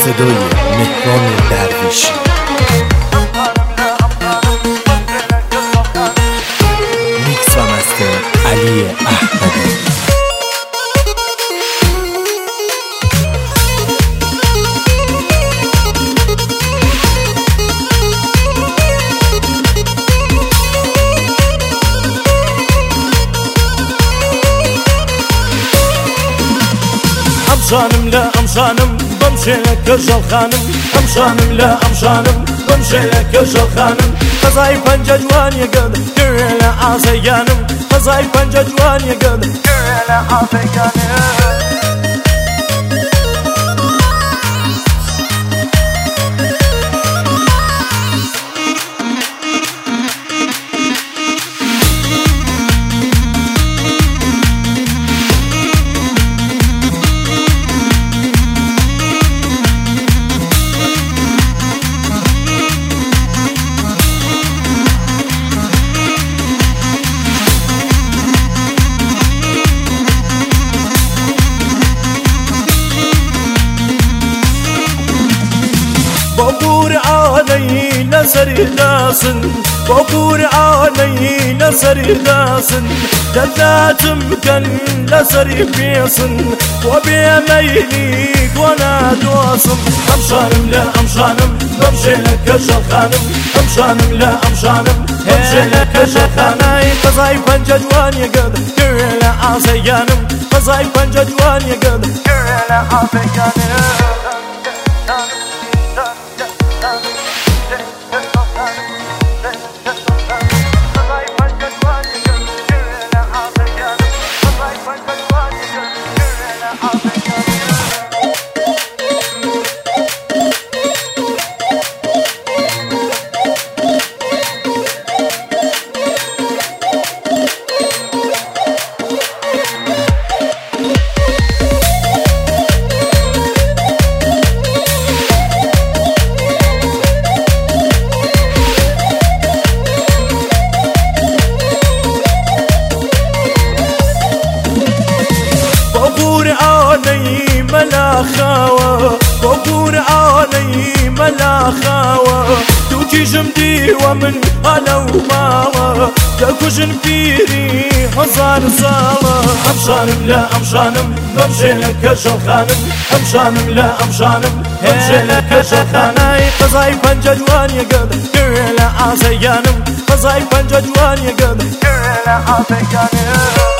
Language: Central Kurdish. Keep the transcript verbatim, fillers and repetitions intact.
صدای مهران درویشی. میکس و مستر علی احمدی. أمشانم لا أمشانم بمشي لك كرجل خانم أمشانم لا أمشانم بمشي لك كرجل خانم قزاي بنجا جوان يقد كري لا عاسيانم قزاي بنجا جوان يقد كري لا عاسيانم بقور علي نسر داسن بقور علي نسر داسن جدات مكن نسر بيسن وبيميلي وانا دواسن أمشانم لا أمشانم بمشي لك كرجل خانم أمشانم لا أمشانم بمشي لك كرجل خانم قزاي بنجا جوان يقد كري لا عاسيانم قزاي بنجا جوان يقد كري لا عاسيانم علي ملا خاوة بقور علي ملا خاوة توجي جمدي ومن أنا وماما تكوجن فيري هزار صالة أمشانم لا أمشانم بمشي لك كرجل خانم أمشانم لا أمشانم بمشي لك كرجل خانم قزاي بنجا جوان يقد كري لا عاسيانم قزاي بنجا جوان يقد كري لا عاسيانم